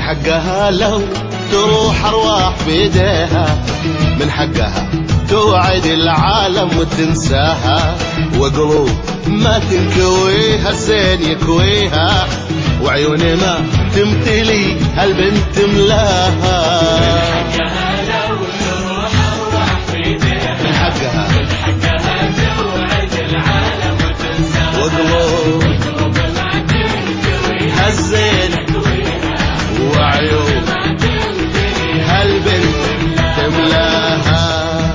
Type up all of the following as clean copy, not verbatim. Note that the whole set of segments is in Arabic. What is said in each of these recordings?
حقها لو تروح أرواح بيديها، من حقها توعد العالم وتنساها، وقلوب ما تنكويها الزين يكويها، وعيوني ما تمتلي هالبنت ملاها. من حقها لو تروح أرواح بيديها، من حقها توعد العالم وتنساها، وقلوب ما تنكويها هالزين وعيون هالبنت تملاها.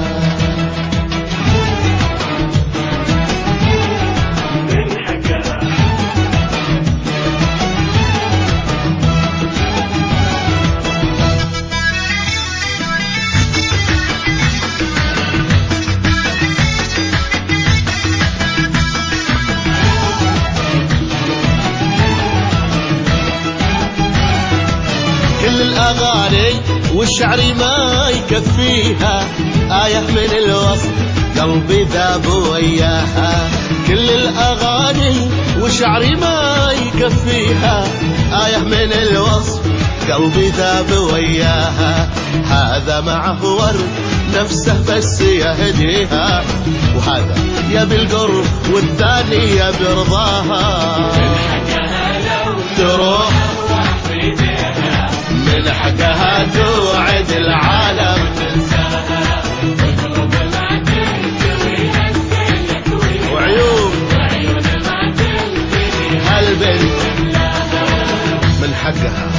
كل الأغاني والشعر ما يكفيها، آية من الوصف قلبي ذاب وياها. كل الأغاني والشعر ما يكفيها، آية من الوصف قلبي ذاب وياها. هذا معه ورد نفسه بس يهديها، وهذا يبي القرب والثاني يبي رضاها. تروح من حقها توعد العالم، وعيون هالبنت من حقها.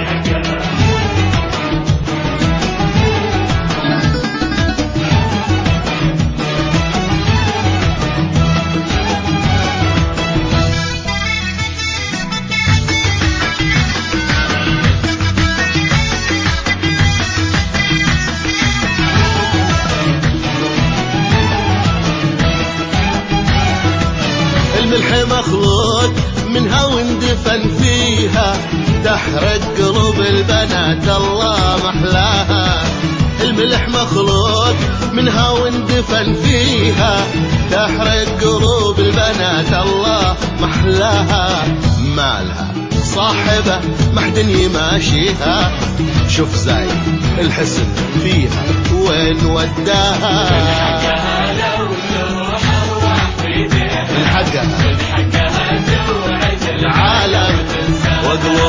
الملح مخلوق منها واندفن فيها، تحرق قلوب البنات الله محلاها. الملح مخلوق منها واندفن فيها، تحرق قلوب البنات الله محلاها. مالها صاحبة محدن يماشيها، شوف زي الحسن فيها وين وداها. من حقها توعد العالم وقلوب